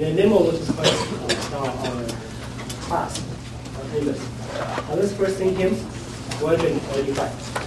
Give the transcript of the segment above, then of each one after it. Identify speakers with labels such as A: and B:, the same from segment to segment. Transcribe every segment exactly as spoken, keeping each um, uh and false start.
A: And then Nemo will just start our class, our Amos. Now let's first sing hymn one forty-five.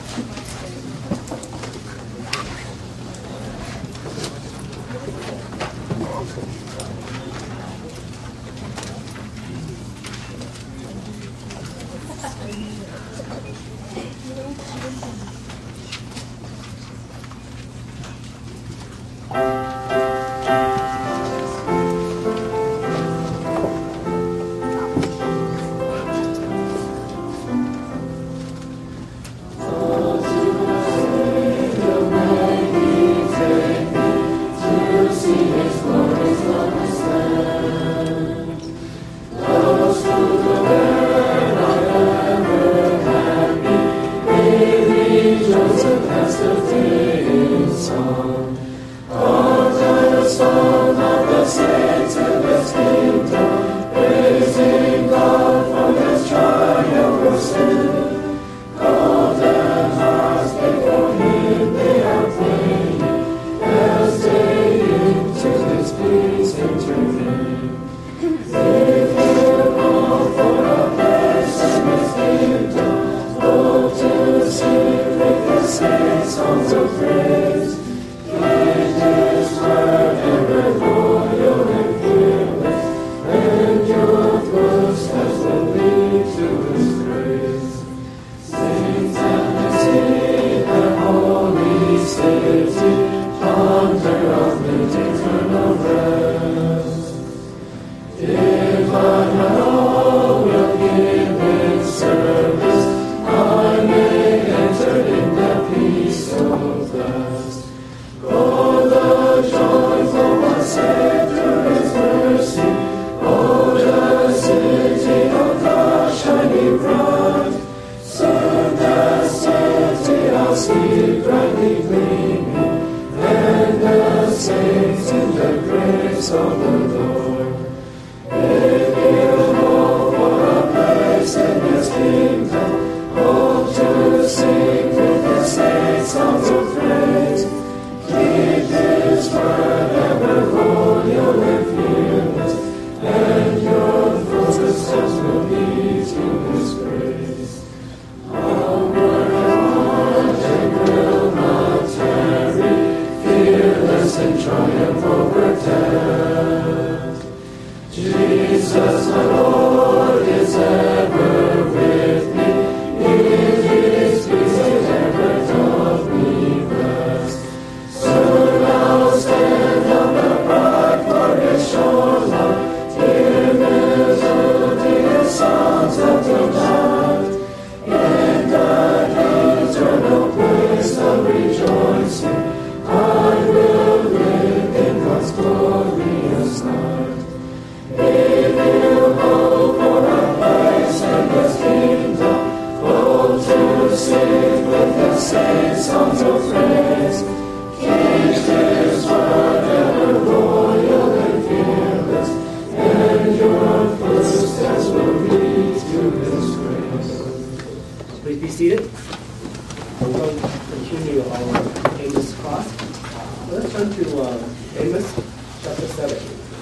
A: Please be seated. We're going to continue our Amos class. Let's turn to uh, Amos chapter seven.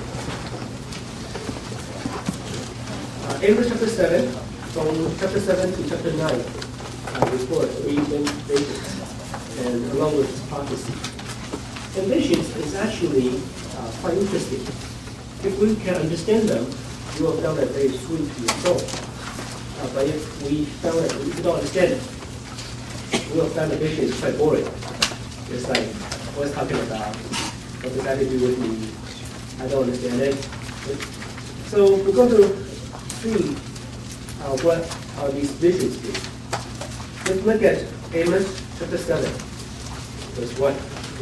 A: Uh, Amos chapter seven, from chapter seven to chapter nine, uh, report three visions, and along with prophecy. And visions is actually uh, quite interesting. If we can understand them, you will feel that very sweet to your soul. Uh, but if we found that if we don't understand it, we will find the vision is quite boring. It's like, what's talking about? What does that have to do with me? I don't understand it. So we're going to see uh, what are these visions do. Let's look at Amos chapter seven, verse one.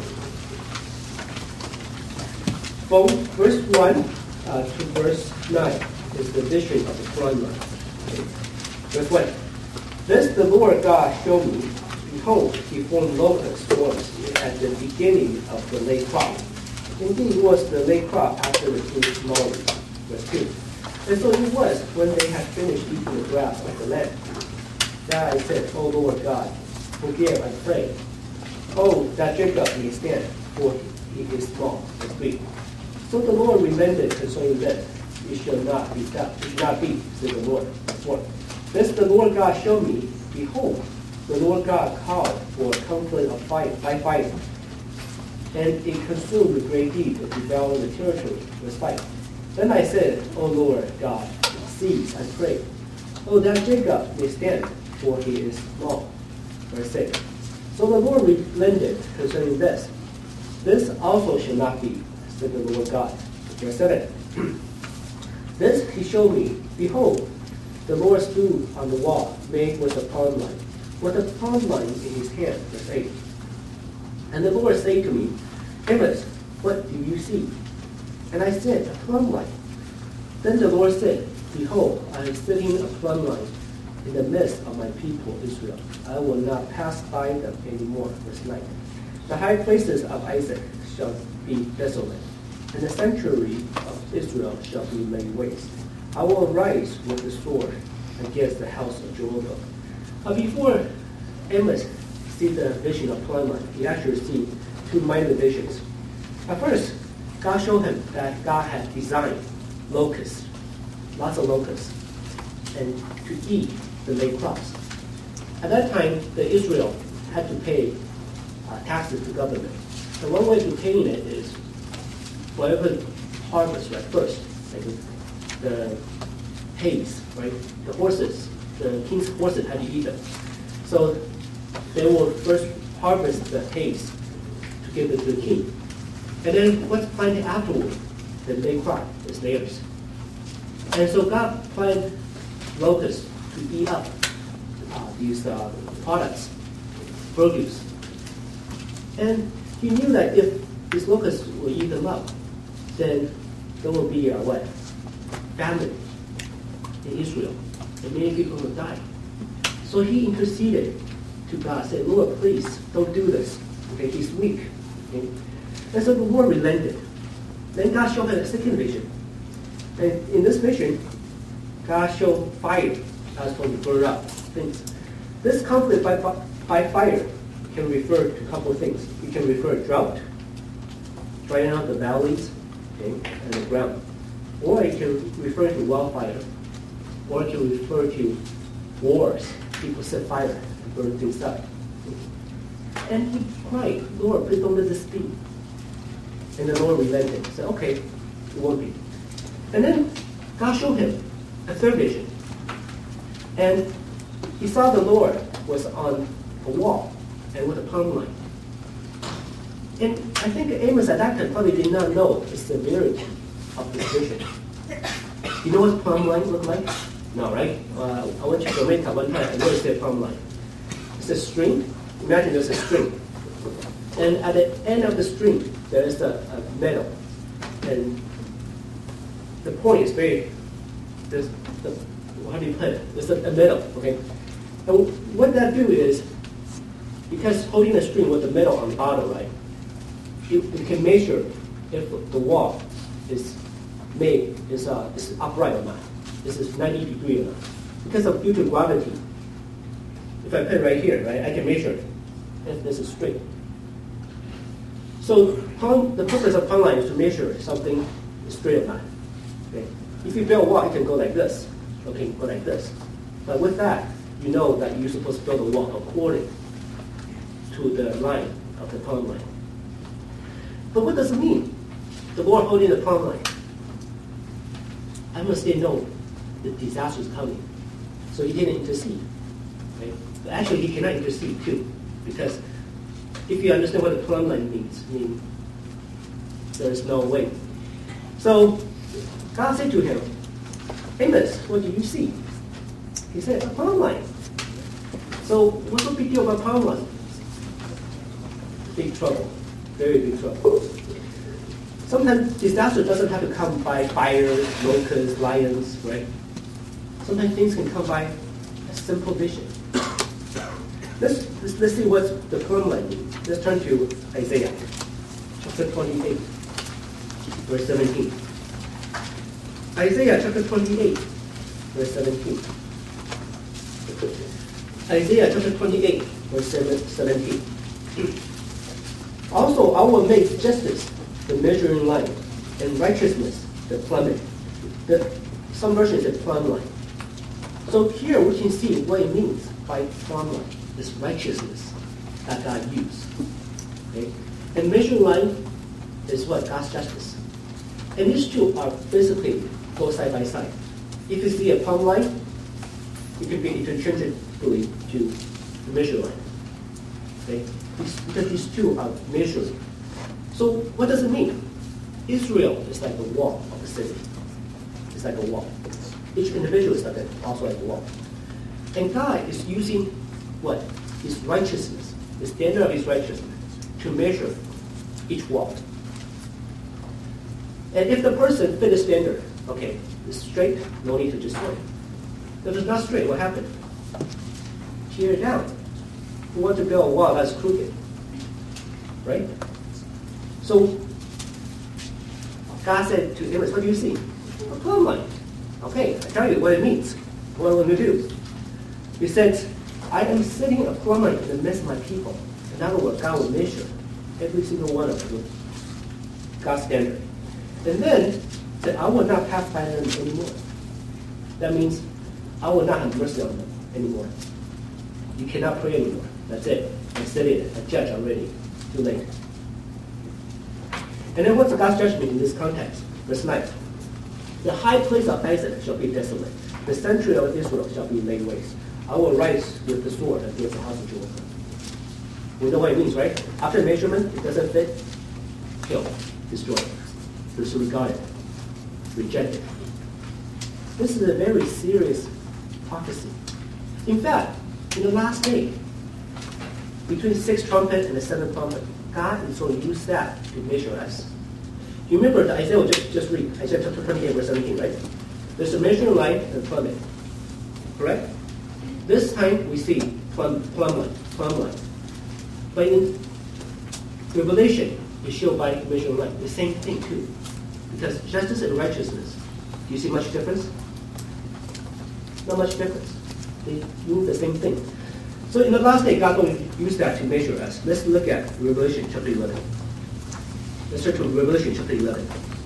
A: From verse one uh, to verse nine is the vision of the front line. Okay. Verse one. This the Lord God showed me. Behold, he formed locust swarms at the beginning of the late crop. Indeed, it was the late crop after the king's mowing. Verse two. And so it was when they had finished eating the grass of the land, that I said, O Lord God, forgive, I pray. Oh, that Jacob may stand, for he is small. Verse three. So the Lord relented concerning this. It shall not be done. It shall not be, said the Lord. Four. This the Lord God showed me. Behold, the Lord God called for a conflict of fire by fire, and it consumed with great heat and devoured the territory with fire. Then I said, O Lord God, cease, I pray. Oh, that Jacob may stand, for he is small. Verse six. So the Lord relented concerning this. This also shall not be, said the Lord God. Verse seven. This he showed me. Behold, the Lord stood on the wall, made with a plumb line, with a plumb line in his hand. Verse eight. And the Lord said to me, Amos, what do you see? And I said, a plumb line. Then the Lord said, Behold, I am setting a plumb line in the midst of my people Israel. I will not pass by them anymore. Verse nine. The high places of Isaac shall be desolate, and the sanctuary of Israel shall be laid waste. I will arise with the sword against the house of Jeroboam. Uh, before Amos see the vision of plumb line, he actually see two minor visions. At first, God showed him that God had designed locusts, lots of locusts, and to eat the late crops. At that time, the Israel had to pay uh, taxes to government. And one way to paying it is whatever harvest, right, first, like the hays, right, the horses, the king's horses had to eat them. So they will first harvest the hays to give it to the king. And then what's planted afterward? The late crop is theirs. And so God planted locusts to eat up uh, these uh, products, produce. And he knew that if these locusts will eat them up, then there will be a what? Famine in Israel, and many people will die. So he interceded to God, said, Lord, please don't do this. Okay, he's weak. Okay? And so the Lord relented. Then God showed him a second vision. And in this vision, God showed fire that's going to burn up things. This conflict by, by fire can refer to a couple of things. It can refer to drought, drying out the valleys, okay, and the ground. Or it can refer to wildfire. Or it can refer to wars. People set fire and burn things up. And he cried, Lord, please don't let this be. And the Lord relented. He said, okay, it won't be. And then God showed him a third vision. And he saw the Lord was on a wall and with a plumb line. And I think Amos at that time probably did not know the severity of this vision. You know what plumb line look like? No, right? Uh, I went to Jamaica one time, and what is their plumb line? It's a string. Imagine there's a string. And at the end of the string, there is a, a metal. And the point is very, there's the, how do you put it? There's a, a metal, okay? And what that do is, because holding the string with the metal on the bottom, right, you, you can measure if the wall is made, is, uh, is upright or not. This is ninety degree or not. Because of due to gravity, if I put it right here, right, I can measure it if this is straight. So plumb, the purpose of plumb line is to measure if something is straight or not. Okay? If you build a wall, it can go like this. Okay, go like this. But with that, you know that you're supposed to build a wall according to the line of the plumb line. But what does it mean? The Lord holding the plumb line. I must say no, the disaster is coming. So he didn't intercede. Right? But actually, he cannot intercede too, because if you understand what the plumb line means, I mean, there's no way. So God said to him, Amos, what do you see? He said, a plumb line. So what's the big deal about plumb line? Big trouble, very big trouble. Sometimes disaster doesn't have to come by fire, locusts, lions, right? Sometimes things can come by a simple vision. Let's, let's, let's see what the plumb line means. Let's turn to Isaiah, chapter twenty-eight, verse seventeen. Isaiah chapter twenty-eight, verse seventeen. Isaiah chapter twenty-eight, verse seventeen. Also, I will make justice the measuring line, and righteousness, the plummet. The, some versions say plumb line. So here we can see what it means by plumb line, this righteousness that God used. Okay? And measuring line is what? God's justice. And these two are basically go side by side. If you see a plumb line, it can be intrinsically to the measuring line. Okay? Because these two are measuring. So what does it mean? Israel is like the wall of the city. It's like a wall. Each individual is like a, also like a wall. And God is using what? His righteousness, the standard of his righteousness, to measure each wall. And if the person fit the standard, okay, it's straight, no need to destroy it. If it's not straight, what happened? Tear it down. Who wants to build a wall that's crooked? Right? So God said to Amos, what do you see? A plumb line. Okay, I tell you what it means. What I'm going to do. He said, I am setting a plumb line in the midst of my people. In other words, God will measure every single one of them with God's standard. And then said, I will not pass by them anymore. That means I will not have mercy on them anymore. You cannot pray anymore. That's it. I said it. I judge already. Too late. And then what's God's judgment in this context? Verse nine. The high place of Isaac shall be desolate. The sanctuary of Israel shall be laid waste. I will rise with the sword against the house of Jerusalem. We know what it means, right? After measurement, it doesn't fit. Kill. Destroy. Disregard it. Reject it. This is a very serious prophecy. In fact, in the last day, between the sixth trumpet and the seventh trumpet, God is going to use that to measure us. You remember the Isaiah, just, just read, Isaiah chapter twenty-eight, verse seventeen, right? There's a measuring line and a plummet. Correct? This time we see plumb, plumb line, plumb line. But in Revelation, it shows by measuring line, the same thing too. Because justice and righteousness, do you see much difference? Not much difference. They mean the same thing. So in the last day, God will use that to measure us. Let's look at Revelation chapter eleven. Let's turn to Revelation chapter eleven.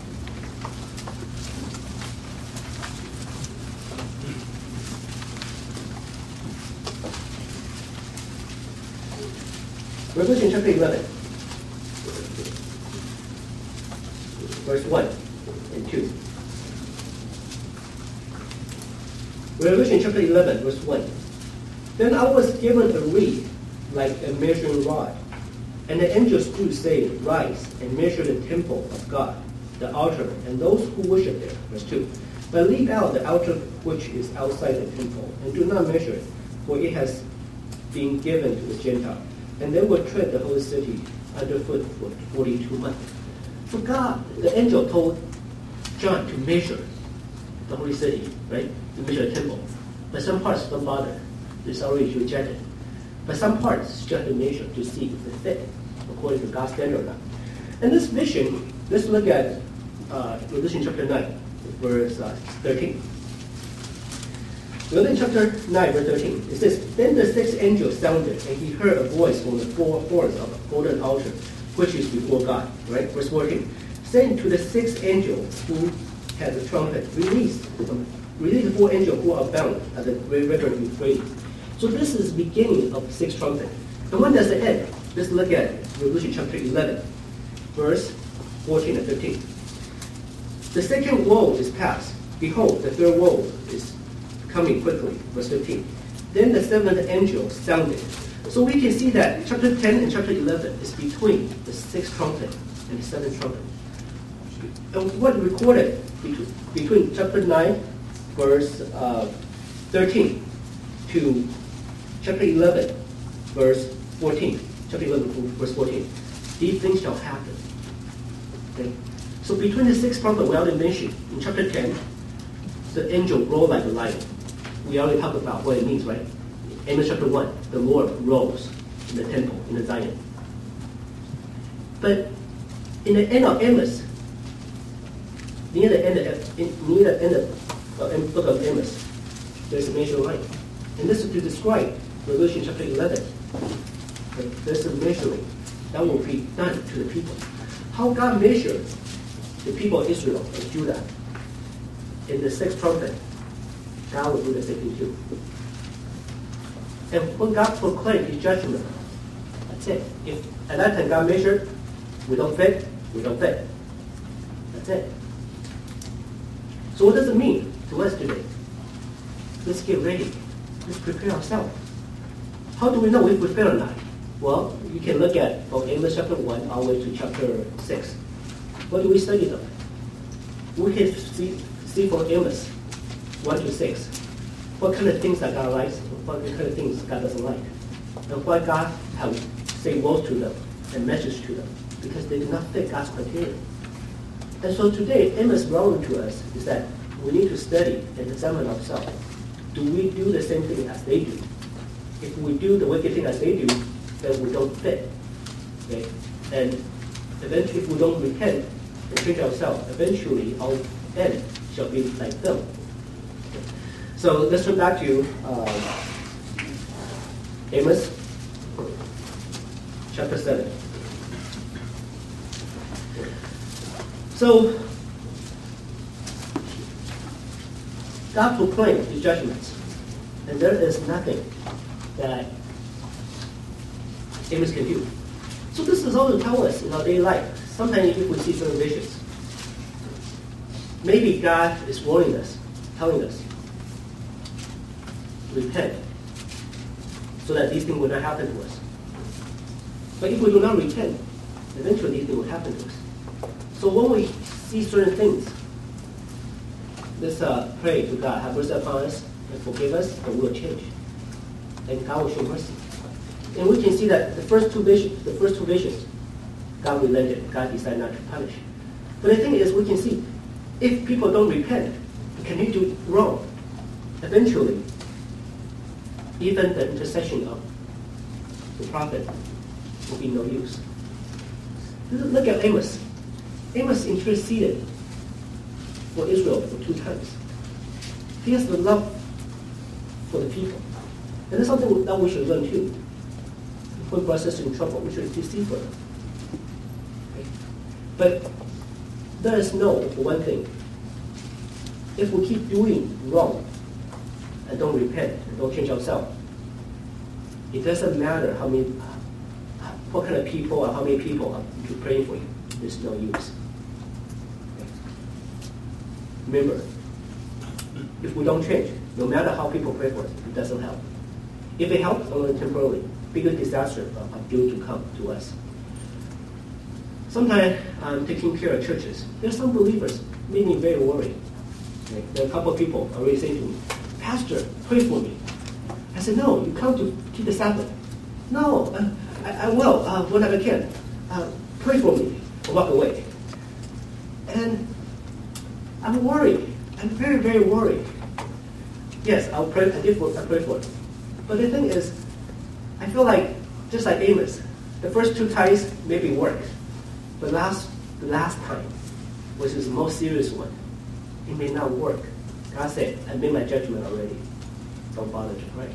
A: Revelation chapter eleven, verse one and two. Revelation chapter eleven, verse one. Then I was given a reed like a measuring rod, and the angel stood saying, Rise and measure the temple of God, the altar, and those who worship there. Verse two. But leave out the altar which is outside the temple, and do not measure it, for it has been given to the Gentile, and they will tread the whole city underfoot for forty-two months. So God, the angel told John to measure the holy city, right? To measure the temple. But some parts don't bother. It's already rejected. But some parts just to measure to see if they fit according to God's standard or not. And this vision, let's look at uh, Revelation chapter nine, verse uh, thirteen. Revelation chapter nine, verse thirteen. It says, Then the sixth angel sounded, and he heard a voice from the four horns of the golden altar, which is before God. Right? Verse fourteen. Saying to the sixth angel who had the trumpet, Release, release the four angels who are bound at the river Euphrates. So this is the beginning of the sixth trumpet. And when does it end? Let's look at Revelation chapter eleven, verse fourteen and fifteen. The second woe is past. Behold, the third woe is coming quickly. Verse fifteen. Then the seventh angel sounded. So we can see that chapter ten and chapter eleven is between the sixth trumpet and the seventh trumpet. And what recorded between, between chapter nine, verse uh, thirteen, to chapter eleven, verse fourteen. Chapter eleven, verse fourteen. These things shall happen. Okay? So between the sixth trumpet, we already mentioned, in chapter ten, the angel roared like a lion. We already talked about what it means, right? Amos chapter one, the Lord rose in the temple, in the Zion. But in the end of Amos, near the end of, near the end of the book of Amos, there's a measuring line. And this is to describe Revelation chapter eleven. There's a measuring that will be done to the people. How God measures the people of Israel and Judah, in the sixth trumpet, God will do the same thing too. And when God proclaimed his judgment, that's it. If at that time God measured, we don't fit, we don't fit. That's it. So what does it mean to us today? Let's get ready. Let's prepare ourselves. How do we know if we fail or not? Well, you can look at from Amos chapter one all the way to chapter six. What do we study them? We can see, see from Amos one to six what kind of things that God likes, what kind of things God doesn't like, and why God has say words to them and message to them, because they do not fit God's criteria. And so today, Amos relevant to us is that we need to study and examine ourselves. Do we do the same thing as they do? If we do the wicked thing as they do, then we don't fit. Okay? And eventually, if we don't repent and change ourselves, eventually our end shall be like them. Okay. So let's turn back to um, Amos chapter seven. So God proclaimed his judgments, and there is nothing that Amos can do. So this is all to tell us in our daily life. Sometimes if we see certain visions, maybe God is warning us, telling us, repent, so that these things will not happen to us. But if we do not repent, eventually these things will happen to us. So when we see certain things, let's uh, pray to God, have mercy upon us, and forgive us, and we will change. And God will show mercy. And we can see that the first two visions, the first two visions, God relented. God decided not to punish. But the thing is, we can see, if people don't repent, continue to do wrong, eventually, even the intercession of the prophet will be no use. Look at Amos. Amos interceded for Israel for two times. He has the love for the people. And that's something that we should learn too. When God says in trouble, we should intercede for them. Okay? But let us know for one thing. If we keep doing wrong and don't repent and don't change ourselves, it doesn't matter how many, what kind of people or how many people are praying for you. There's no use. Remember, if we don't change, no matter how people pray for us, it doesn't help. If it helps, only temporarily, bigger disaster are due to come to us. Sometimes I'm taking care of churches. There's some believers make me very worried. Okay? There are a couple of people already saying to me, Pastor, pray for me. I said, no, you come to keep the Sabbath. No, uh, I, I will, uh, whenever I can. Uh, pray for me. I'll walk away. And I'm worried. I'm very, very worried. Yes, I'll pray. I did. I pray for it. But the thing is, I feel like just like Amos, the first two times maybe worked, but last the last time, which is the most serious one, it may not work. God said, "I made my judgment already. Don't bother to pray."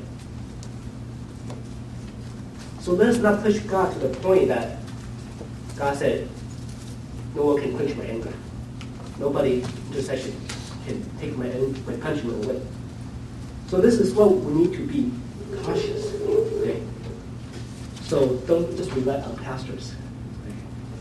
A: So let's not push God to the point that God said, "No one can quench my anger. Nobody intercession can take my, my punishment away." So this is what we need to be cautious. Okay? So don't just rely on pastors. Okay?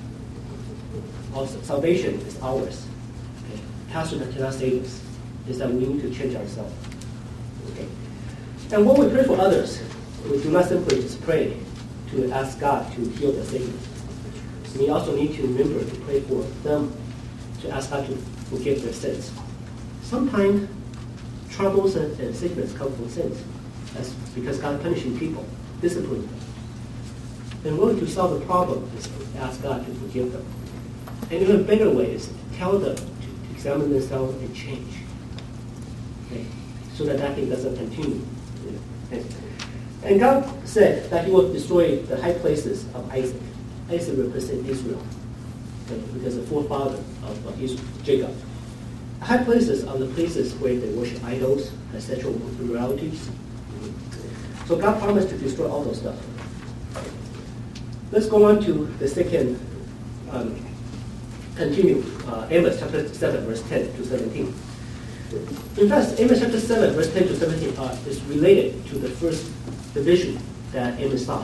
A: Also, salvation is ours. Okay? Pastors cannot save us. Is that we need to change ourselves. Okay? And when we pray for others, we do not simply just pray to ask God to heal their sickness. We also need to remember to pray for them, to ask God to forgive their sins. Sometimes troubles and, and sickness come from sins. That's because God punishing people, disciplining them. And in order to solve the problem is to ask God to forgive them. And even better way is to tell them to, to examine themselves and change. Okay? So that that thing doesn't continue. Okay? And God said that he will destroy the high places of Isaac. Isaac represents Israel, okay? Because the forefather of, of Israel, Jacob. High places are the places where they worship idols and sexual immoralities. So God promised to destroy all those stuff. Let's go on to the second um, continue uh, Amos chapter seven, verse ten to seventeen. In fact, Amos chapter seven, verse ten to seventeen uh, is related to the first the vision that Amos saw.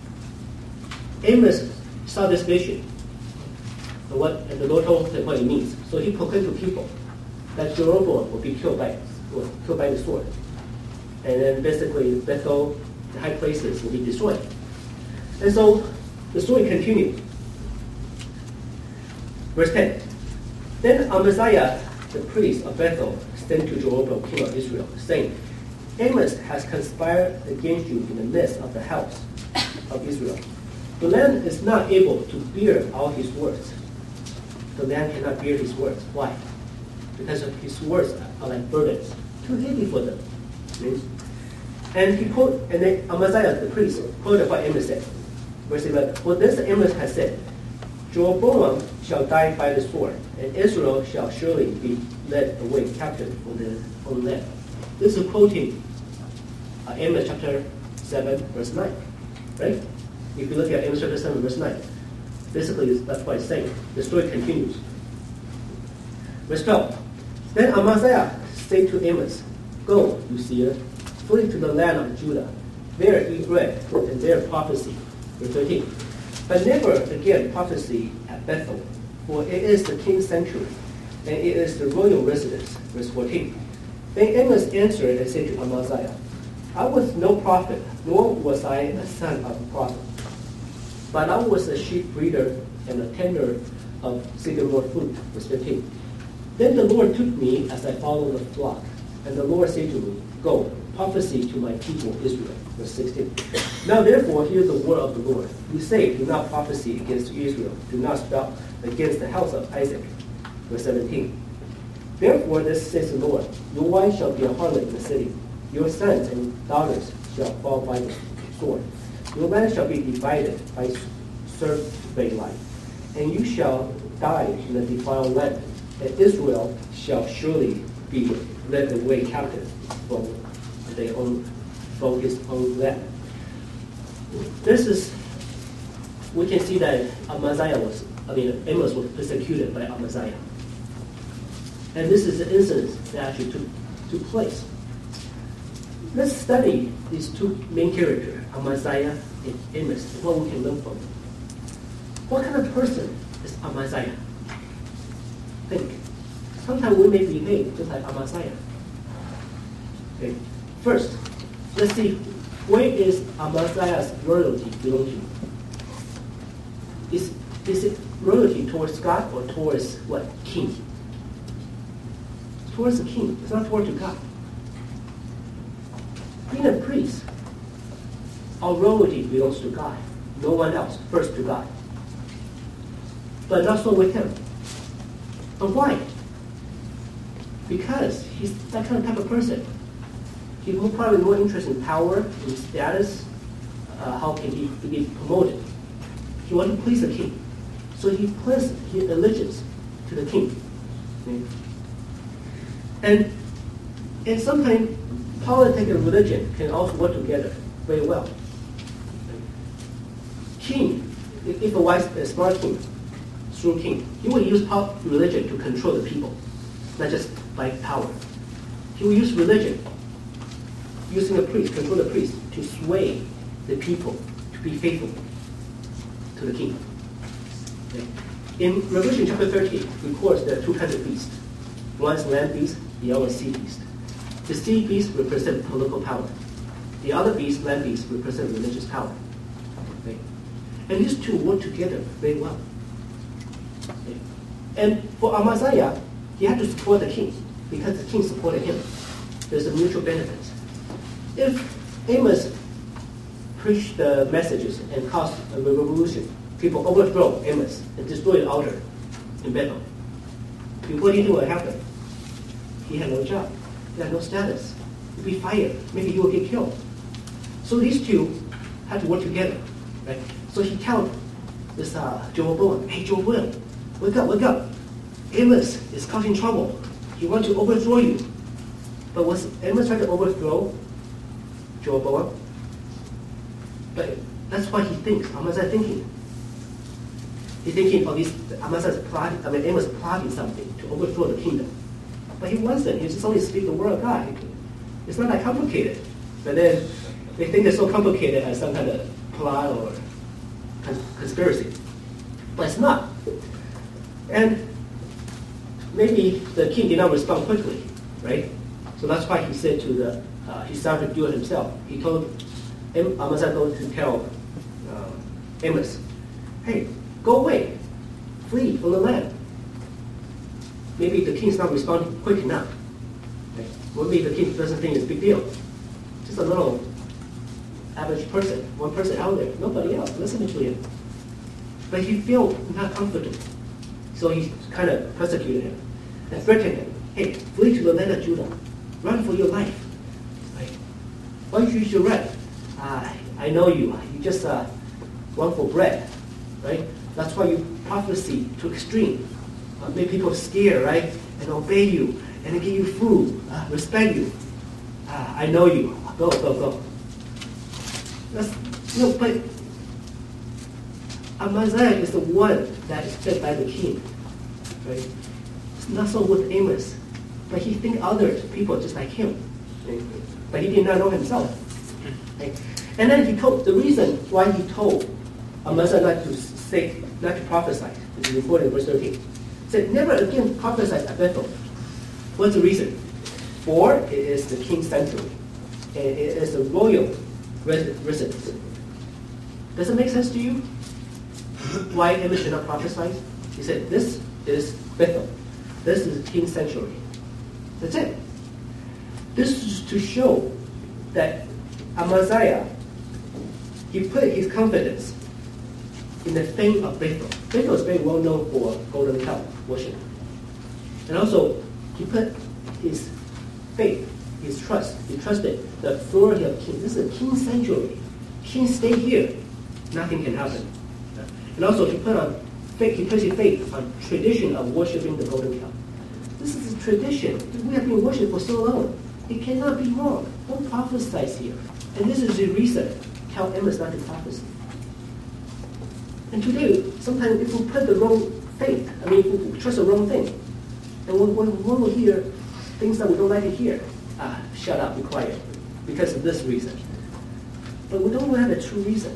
A: Amos saw this vision, and what and the Lord told him what it means. So he proclaimed to people that Jeroboam will be killed by will killed by the sword, and then basically Bethel, the high places, will be destroyed. And so the story continues. Verse ten. Then Amaziah, the priest of Bethel, sent to Jeroboam, king of Israel, saying, Amos has conspired against you in the midst of the house of Israel. The land is not able to bear all his words. The land cannot bear his words. Why? Because of his words are like burdens, too heavy for them. And he quote, and then Amaziah the priest quoted what Amos said. Verse eleven. For this Amos has said, Jeroboam shall die by the sword, and Israel shall surely be led away captive from the own land. This is quoting uh, Amos chapter seven, verse nine, right? If you look at Amos chapter seven, verse nine, basically that's what it's saying. The story continues. Verse twelve. Then Amaziah said to Amos, Go, you seer, flee to the land of Judah. There eat bread, and there prophesy. Verse thirteen. But never again prophesy at Bethel, for it is the king's sanctuary, and it is the royal residence. Verse fourteen. Then Amos answered and said to Amaziah, I was no prophet, nor was I a son of a prophet, but I was a sheep breeder and a tender of sycamore fruit. Verse fifteen. Then the Lord took me as I followed the flock, and the Lord said to me, Go, prophesy to my people Israel. Verse sixteen. Now therefore hear the word of the Lord. You say, do not prophesy against Israel. Do not spout against the house of Isaac. Verse seventeen. Therefore this says the Lord, your wife shall be a harlot in the city. Your sons and daughters shall fall by the sword. Your land shall be divided by survey line. And you shall die in the defiled land. And Israel shall surely be led away captive from their own, from his own land. This is, we can see that Amaziah was, I mean, Amos was persecuted by Amaziah. And this is the incident that actually took, took place. Let's study these two main characters, Amaziah and Amos, and what we can learn from them. What kind of person is Amaziah? Think. Sometimes we may behave just like Amaziah. Okay. First, let's see, where is Amaziah's loyalty belong to? Is, is it loyalty towards God or towards what? King? Towards the king. It's not towards God. Being a priest, our loyalty belongs to God. No one else. First to God. But not so with him. But why? Because he's that kind of type of person. He's more, probably more interested in power, in status. Uh, how can he be promoted? He wants to please the king. So he places his allegiance to the king. Okay? And, and sometimes politics and religion can also work together very well. King, if a wise, a smart king, true king, he will use power, religion to control the people, not just by power. He will use religion, using a priest, control the priest, to sway the people to be faithful to the king. Okay. In Revelation chapter thirteen, it records there are two kinds of beasts. One is land beast, the other is sea beast. The sea beast represents political power. The other beast, land beast, represents religious power. Okay. And these two work together very well. Okay. And for Amaziah, he had to support the king because the king supported him. There's a mutual benefit. If Amos preached the messages and caused a revolution, people overthrow Amos and destroy the altar in Bethel, what do you think would happen? He had no job. He had no status. He'd be fired. Maybe he would get killed. So these two had to work together. Right? So he told this uh, Jeroboam, hey, Jeroboam, wake up, wake up. Amos is causing trouble. He wants to overthrow you. But was Amos trying to overthrow Jeroboam? But that's what he thinks. Amaziah thinking. He's thinking, oh, these Amaziah is plotting, I mean, Amos is plotting something to overthrow the kingdom. But he wasn't. He just only speak the word of God. It's not that complicated. But then they think it's so complicated as some kind of plot or conspiracy. But it's not. And maybe the king did not respond quickly, right? So that's why he said to the, uh, he started to do it himself. He told Amaziah to tell uh, Amos, hey, go away, flee from the land. Maybe the king's not responding quick enough. Okay? Maybe the king doesn't think it's a big deal. Just a little average person, one person out there, nobody else listening to him. But he felt not comfortable. So he kind of persecuted him and threatened him. Hey, flee to the land of Judah. Run for your life. Right? Why you should run? Ah, I know you. You just uh, want for bread. Right? That's why you prophecy to extreme. Uh, make people scared, right? And obey you. And give you food. Uh, respect you. Ah, I know you. Go, go, go. That's, you know, but Amaziah is the one that is fed by the king. Right? It's not so with Amos. But he think others, people just like him. Right? But he did not know himself. Right? And then he told, the reason why he told Amaziah not to say, not to prophesy, which is recorded in verse thirteen. He said, never again prophesy at Bethel. What's the reason? For it is the king's sanctuary. And it is a royal residence. Does it make sense to you? Why Amos should not prophesy? He said, this is Bethel. This is the king's sanctuary. That's it. This is to show that Amaziah, he put his confidence in the fame of Bethel. Bethel is very well known for golden cow worship. And also, he put his faith, his trust, he trusted the authority of king. This is a king's sanctuary. King stay here. Nothing can happen. And also, he put on faith, he put his faith on tradition of worshiping the golden cow. This is a tradition. We have been worshipped for so long. It cannot be wrong. Don't prophesy here. And this is the reason. Tell Amos not to prophesy. And today, sometimes if we put the wrong faith, I mean, if we trust the wrong thing, and when, when, when we hear things that we don't like to hear, ah, shut up, be quiet, because of this reason. But we don't have a true reason.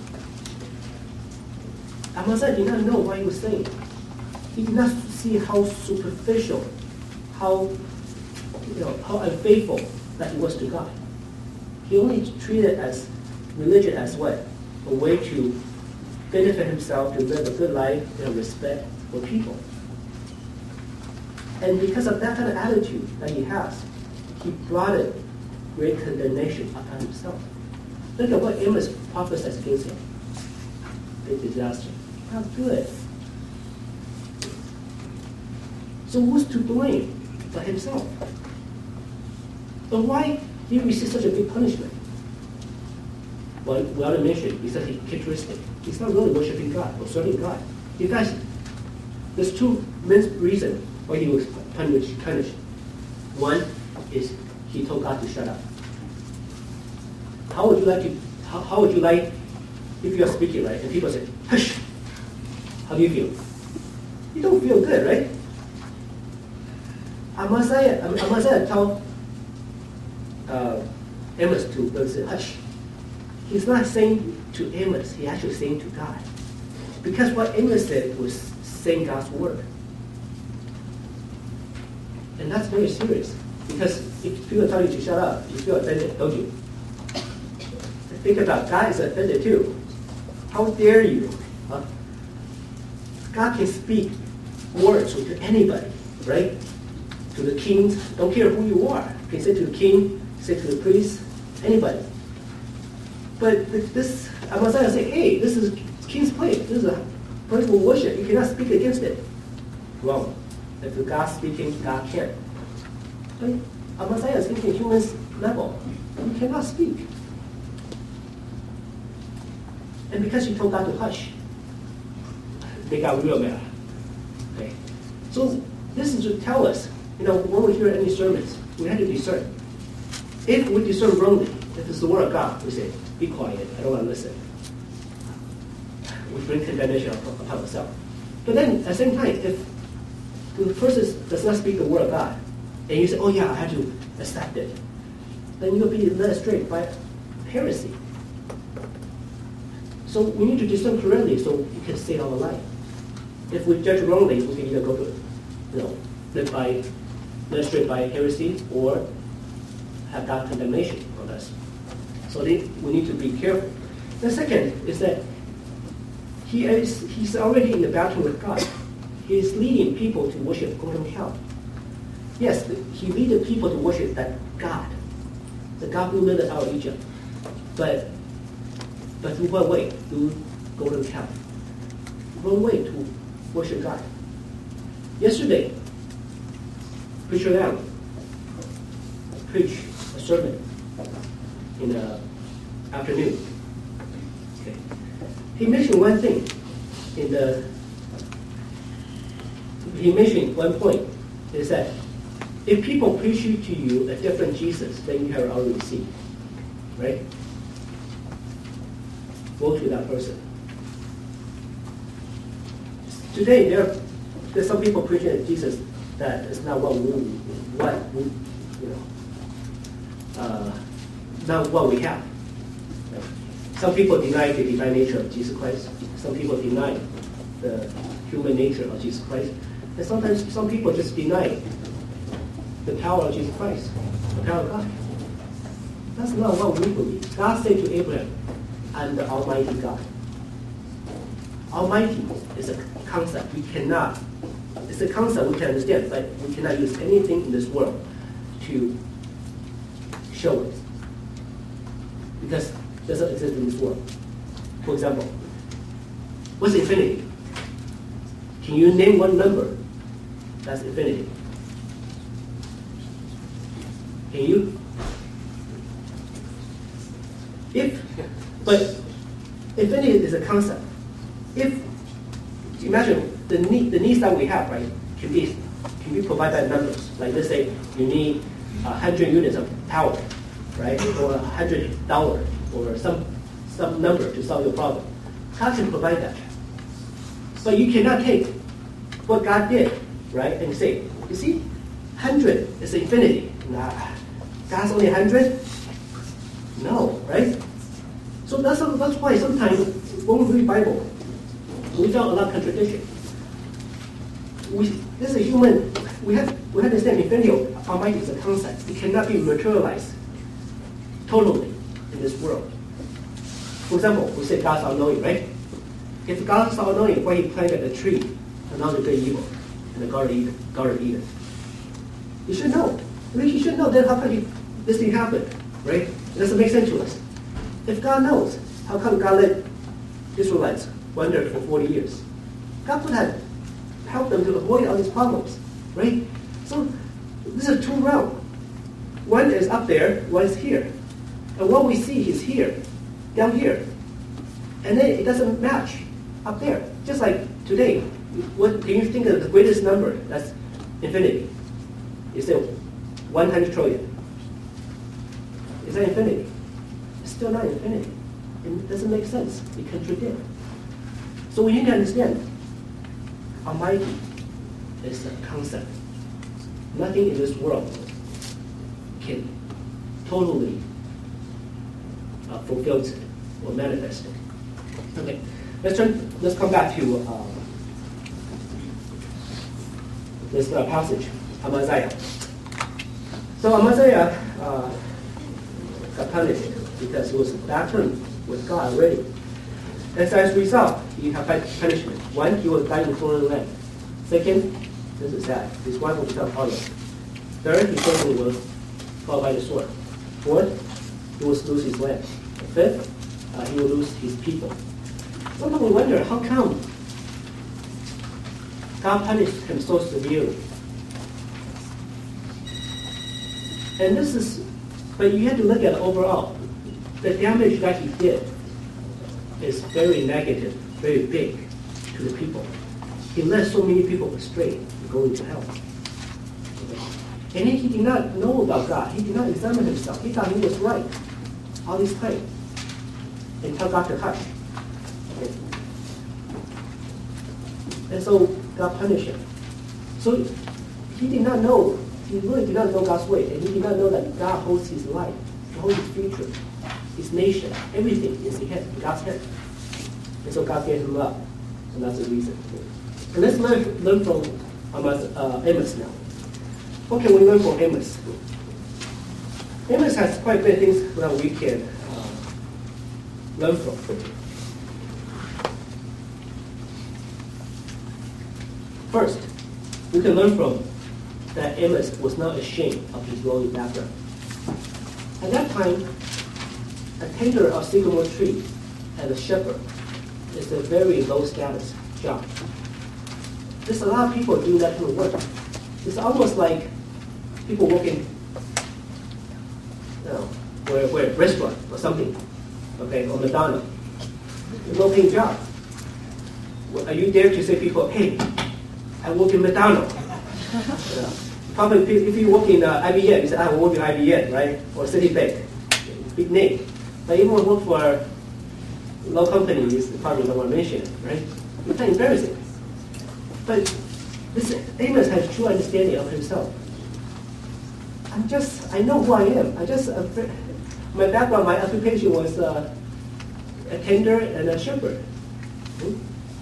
A: Amaziah did not know what he was saying. He did not see how superficial, how, you know, how unfaithful that he was to God. He only treated it as religion as what? A way to benefit himself, to live a good life, and have respect for people. And because of that kind of attitude that he has, he brought it great condemnation upon himself. Look at what Amos prophesied against him. Big disaster. Not good. So who's to blame but himself? But why did he receive such a big punishment? Well, we already mentioned, it's a characteristic. He's not really worshiping God or serving God. In fact, there's two main reasons why he was punished. punished. One is he told God to shut up. How would you like to? How, how would you like if you are speaking, right, and people say, "Hush"? How do you feel? You don't feel good, right? Amaziah, Amaziah told uh, Amos to say, "Hush." He's not saying to Amos, he's actually saying to God. Because what Amos said was saying God's word. And that's very serious. Because if people tell you to shut up, you feel offended, don't you? Think about it. God is offended too. How dare you? Huh? God can speak words to anybody, right? To the kings, don't care who you are. You can say to the king, say to the priest, anybody. But this, Amaziah say, hey, this is king's place. This is a place for worship. You cannot speak against it. Wrong. If the God speaking, God can. But Amaziah is thinking human level. You cannot speak. And because you told God to hush, they got real mad. Okay. So this is to tell us, you know, when we hear any sermons, we have to discern. If we discern wrongly, if it's the word of God, we say, be quiet, I don't want to listen. we bring condemnation upon ourselves. But then at the same time, if the person does not speak the word of God, and you say, oh yeah, I have to accept it, then you'll be led astray by heresy. So we need to discern clearly so you can save our life. If we judge wrongly, we can either go to, you know, live by, led astray by heresy, or have God condemnation on us. So they, we need to be careful. The second is that he is he's already in the battle with God. He is leading people to worship golden cow. Yes, he leaded people to worship that God, the God who led us out of Egypt. But but in what way? Through golden cow. One way to worship God. Yesterday, Preacher Lam preached a sermon in the afternoon. Okay. He mentioned one thing in the he mentioned one point is that if people preach to you a different Jesus than you have already seen, right? Go to that person. Today there there's some people preaching a Jesus that is not what we what we you know uh, not what we have. Some people deny the divine nature of Jesus Christ. Some people deny the human nature of Jesus Christ. And sometimes some people just deny the power of Jesus Christ, the power of God. That's not what we believe. God said to Abraham, I'm the Almighty God. Almighty is a concept we cannot, it's a concept we can understand, but we cannot use anything in this world to show it. Because it doesn't exist in this world. For example, what's infinity? Can you name one number that's infinity? Can you? If, but infinity is a concept. If, imagine the need, the needs that we have, right, can be, can be provided by numbers. Like let's say you need one hundred units of power, right, or one hundred dollars, or some, some number to solve your problem. God can provide that. But you cannot take what God did, right, and say, you see, one hundred is infinity. Nah, God's only one hundred? No, right? So that's, that's why sometimes when we read Bible, we found a lot of contradiction. We, this is a human, we have, we have to understand infinity of Almighty is a concept. It cannot be materialized totally in this world. For example, we say God's all-knowing, right? If God's all-knowing, why he planted a tree and not the good evil in the Garden of Eden? Garden of Eden? He should know. I mean, he should know. Then how come he, this thing happened, right? It doesn't make sense to us. If God knows, how come God let Israelites wander for forty years? God could have helped them to avoid all these problems, right? So this is two realms. One is up there, one is here. And what we see is here, down here. And then it doesn't match up there. Just like today, what can you think of the greatest number? That's infinity. You say one hundred trillion. Is that infinity? It's still not infinity. It doesn't make sense. It contradicts. So we need to understand, Almighty is a concept. Nothing in this world can totally uh, fulfill it or manifest it. Okay, let's turn. Let's come back to um, this uh, passage, Amaziah. So Amaziah uh, got punished because he was battling with God already. And so as a result, he had punishment. One, he will die in foreign land. Second, this is sad, his wife will become harlot. Third, his children will fall by the sword. Fourth, he will lose his land. Fifth, uh, he will lose his people. Sometimes we wonder, how come God punished him so severely? And this is, but you have to look at overall. The damage that he did is very negative, very big to the people. He led so many people astray, going to hell. And he did not know about God. He did not examine himself. He thought he was right all this time until God to hush. Okay. And so God punished him. So he did not know, he really did not know God's way, and he did not know that God holds his life, he holds his future, his nation, everything is in hand, in God's hand. And so God gave him up. And that's the reason. And let's learn, learn from Amos, uh, Amos now. What can we learn from Amos? Amos has quite a bit of things that we can uh, learn from. First, we can learn from that Amos was not ashamed of his lowly background. At that time, a tender of sycamore tree and a shepherd is a very low status job. There's a lot of people doing that kind of work. It's almost like people working, you know, where, where restaurant or something, okay, or McDonald's. It's a low-paying job. Are you dare to say people, hey, I work in McDonald's? You know, probably if you work in uh, I B M, you say, I work in I B M, right? Or Citibank, big name. But even when you work for low companies, probably don't want to mention it, right? It's kind of embarrassing. But this Amos has true understanding of himself. I'm just, I know who I am. I just, uh, my background, my occupation was uh, a tender and a shepherd. Hmm?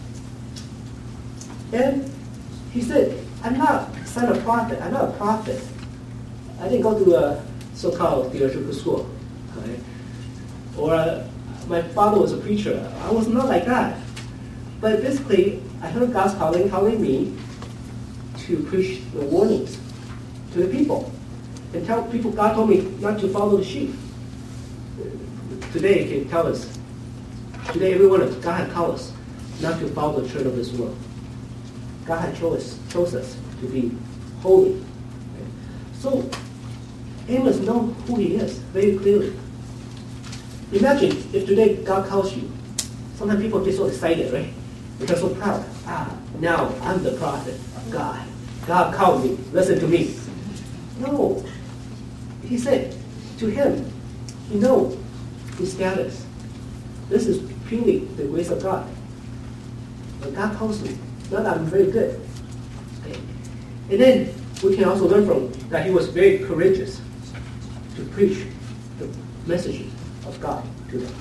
A: And he said, I'm not son of prophet. I'm not a prophet. I didn't go to a so-called theological school. Okay? Or uh, my father was a preacher. I was not like that. But basically, I heard God's calling, calling me to preach the warnings to the people. And tell people, God told me not to follow the sheep. Today, He can tell us. Today, everyone, God had called us not to follow the trend of this world. God had chose, chose us to be holy. Okay? So, Amos knows who he is very clearly. Imagine if today God calls you. Sometimes people get so excited, right? They're so proud. Ah, now I'm the prophet of God. God called me. Listen to me. No. He said to him, he knows his status. This is purely the grace of God. But God calls me. Not that I'm very good. Okay. And then we can also learn from that he was very courageous to preach the messages of God to them.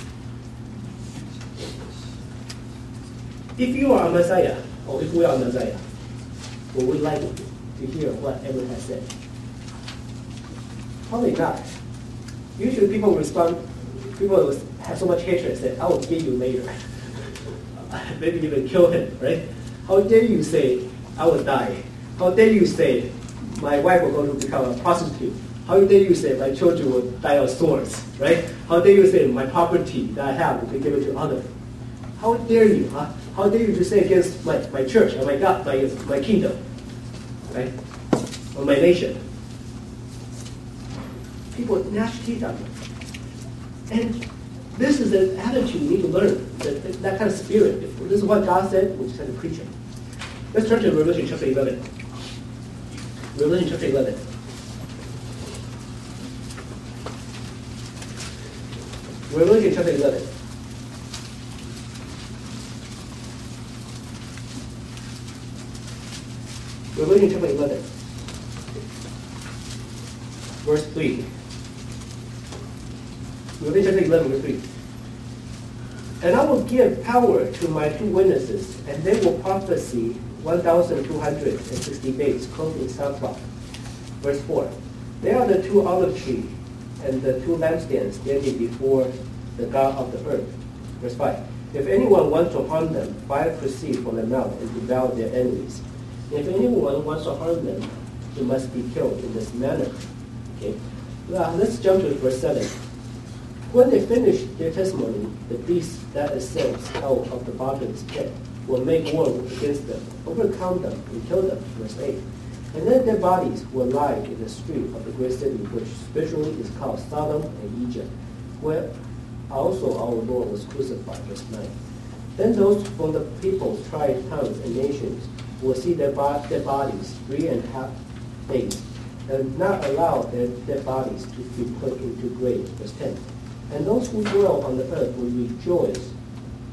A: If you are a Messiah, or if we are a Messiah, would we like to hear what Amos has said? Probably not. Usually people respond, people will have so much hatred and say, I will kill you later. Maybe even kill him, right? How dare you say, I will die? How dare you say, my wife will go to become a prostitute? How dare you say, my children will die of swords, right? How dare you say, my property that I have will be given to others? How dare you, huh? How dare you to say against my, my church, or my God, my, my kingdom, right? Or my nation? People gnash teeth on you. And this is an attitude you need to learn, that, that kind of spirit. If this is what God said, we just have to preach it. Let's turn to Revelation chapter eleven. Revelation chapter eleven. Revelation chapter eleven. Revelation chapter eleven. Verse three. Revelation chapter eleven, verse three. And I will give power to my two witnesses, and they will prophesy one thousand two hundred sixty days, clothed in sackcloth. Verse four. They are the two olive trees and the two lampstands standing before the God of the earth. Verse five. If anyone wants to harm them, fire proceeds from their mouth and devour their enemies. If anyone wants to harm them, he must be killed in this manner. Okay. Now, let's jump to verse seven. When they finish their testimony, the beast that ascends out of the bottomless pit will make war against them, overcome them, and kill them. Verse eight. And then their bodies will lie in the street of the great city, which spiritually is called Sodom and Egypt, where also our Lord was crucified. Verse nine. Then those from the peoples, tribes, tongues, and nations will see their, bo- their bodies three and a half days, and not allow their, their bodies to be put into grave. Verse ten. And those who dwell on the earth will rejoice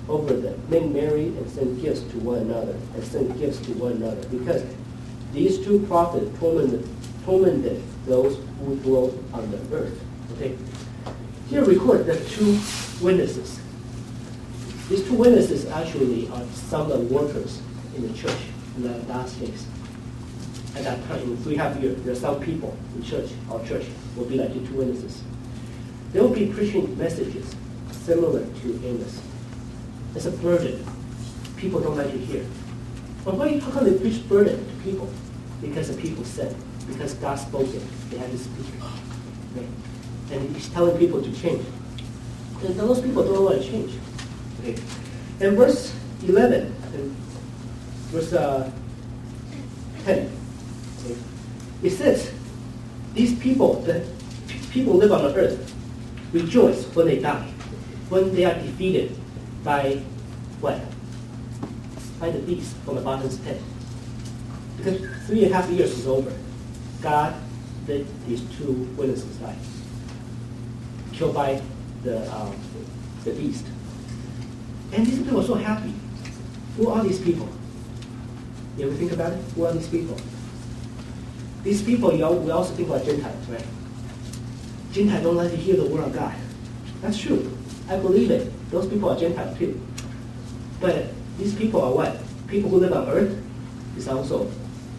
A: over them, make merry and send gifts to one another, and send gifts to one another, because these two prophets tormented, tormented those who dwell on the earth. Okay. Here record the two witnesses. These two witnesses actually are some of the workers in the church in the last days. At that time, in three and a half years, there are some people in church, our church, will be like the two witnesses. They will be preaching messages similar to Amos. It's a burden. People don't like to hear. But why, how come they preach burden to people? Because the people said, because God spoke it, they had to speak. Okay? And he's telling people to change. And those people don't want to change. Okay? And verse eleven, and verse uh, ten, okay? It says, these people, the p- people live on the earth, rejoice when they die, when they are defeated by what? By the beast from the bottom's pit. Because three and a half years is over. God let these two witnesses die, killed by the, um, the beast. And these people are so happy. Who are these people? You ever think about it? Who are these people? These people, you know, we also think about Gentiles, right? Gentiles don't like to hear the word of God. That's true. I believe it. Those people are Gentiles too. But these people are what? People who live on earth is also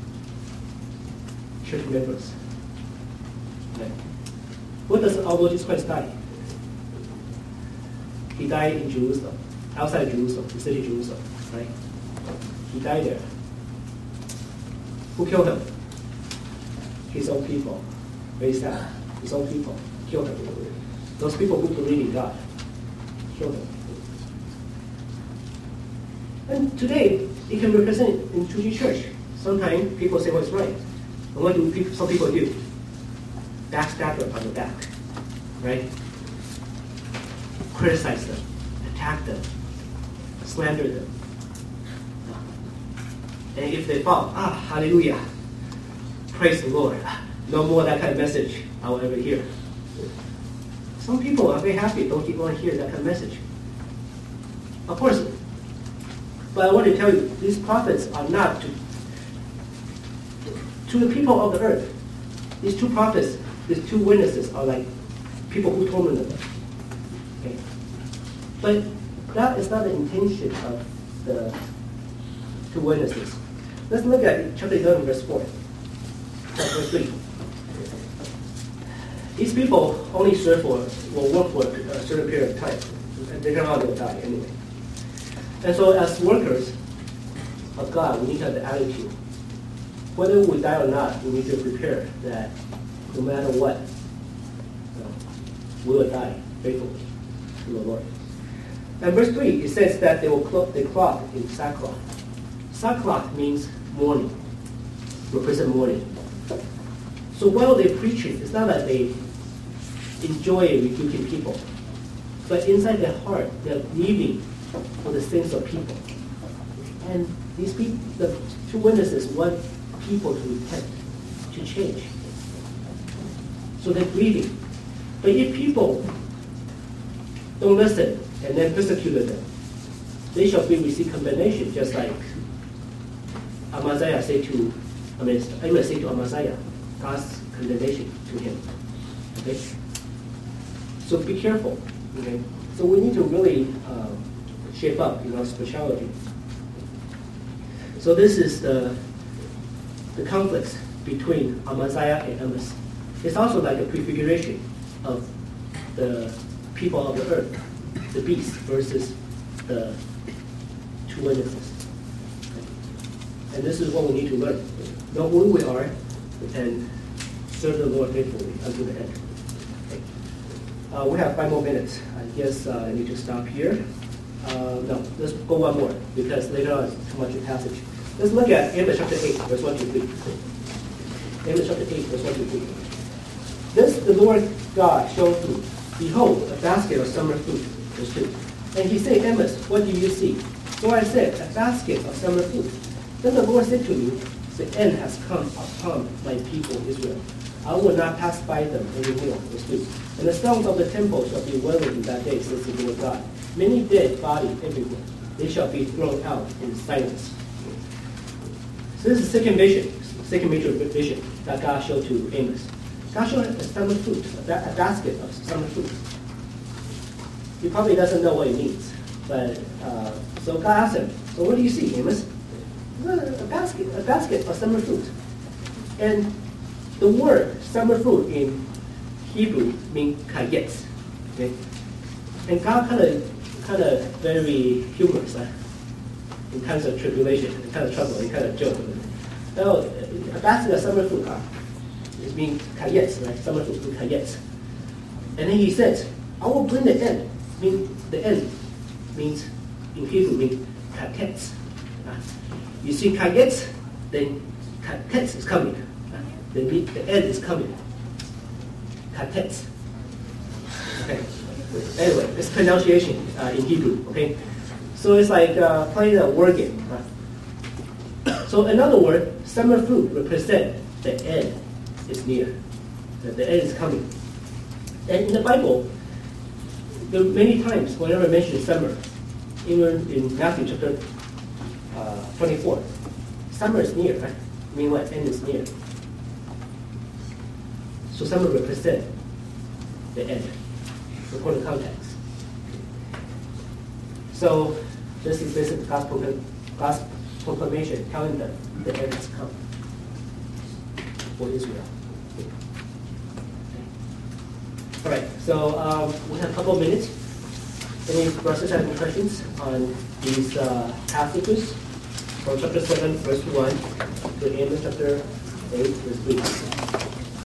A: church members. Right? What does our Lord Jesus Christ die? He died in Jerusalem, outside of Jerusalem, the city of Jerusalem, right? He died there. Who killed him? His own people. Very sad. His own people killed him. Those people who believe in God killed him. And today, it can represent in Tzu Chi Church. Sometimes people say what's right. And what do people, some people do? Backstab them on the back, right? Criticize them, attack them, slander them. And if they fall, ah, hallelujah, praise the Lord. No more that kind of message I will ever hear. Some people are very happy, don't want to hear that kind of message. Of course, but I want to tell you, these prophets are not to, to the people of the earth. These two prophets, these two witnesses are like people who torment them. Okay? But that is not the intention of the two witnesses. Let's look at chapter eleven, verse four. Verse three. These people only serve for, will work for a certain period of time. And later on they'll die anyway. And so as workers of God, we need to have the attitude. Whether we die or not, we need to prepare that no matter what, you know, we will die faithfully to the Lord. And verse three, it says that they will clothe, they clothe in sackcloth. Sackcloth means mourning, represent mourning. So while they're preaching, it's not that they enjoy rebuking people, but inside their heart, they're grieving for the sins of people. And these people, the two witnesses want people to repent, to change. So they're grieving. But if people don't listen and then persecuted them, they shall be receive condemnation, just like Amaziah said to, I mean, Amos said to Amaziah, God's condemnation to him. Okay? So be careful. Okay? So we need to really um, shape up in our spirituality. So this is the the conflicts between Amaziah and Amos. It's also like a prefiguration of the people of the earth, the beast versus the two witnesses. Okay? And this is what we need to learn. Know who we are and serve the Lord faithfully until the end. Okay. Uh, we have five more minutes. I guess uh, I need to stop here. Uh, no, let's go one more because later on it's too much a passage. Let's look at Amos chapter eight, verse one to three. Amos chapter eight, verse one to three. This the Lord God showed me. Behold, a basket of summer fruit, verse two. And he said, Amos, what do you see? So I said, a basket of summer fruit. Then the Lord said to me, the end has come upon my people Israel. I will not pass by them anymore. Verse two. And the stones of the temple shall be well in that day, says the Lord God. Many dead bodies everywhere. They shall be thrown out in silence. So this is the second vision, second major vision that God showed to Amos. God showed a summer fruit, a, ba- a basket of summer fruit. He probably doesn't know what it means. But uh, so God asked him, so what do you see, Amos? A basket, a basket of summer fruit. And the word summer fruit in Hebrew means kayetz. Okay? And God kind of kind of very humorous uh, in times of tribulation, in times of trouble, he kind of joke with it. So a basket of summer fruit, uh, it means kayetz, right? Summer fruit means kayetz. And then he says, I will bring the end. Mean the end means in Hebrew means katetz. Uh, you see kayetz, then katetz is coming. Uh, the, the end is coming. Katetz. Okay. Anyway, it's pronunciation uh, in Hebrew. Okay. So it's like uh, playing a word game. Uh. So in other words, summer fruit represent the end is near. The, the end is coming. And in the Bible, there are many times whenever I mention summer, even in Matthew chapter uh, twenty-four, summer is near, right? I mean what? End is near. So summer represents the end, according to context. So this is basically gospel, gospel proclamation telling them the end has come for Israel. All right, so um, we have a couple of minutes. Any brothers have any questions on these uh, passages from chapter seven, verse one, to Amos chapter eight, verse three?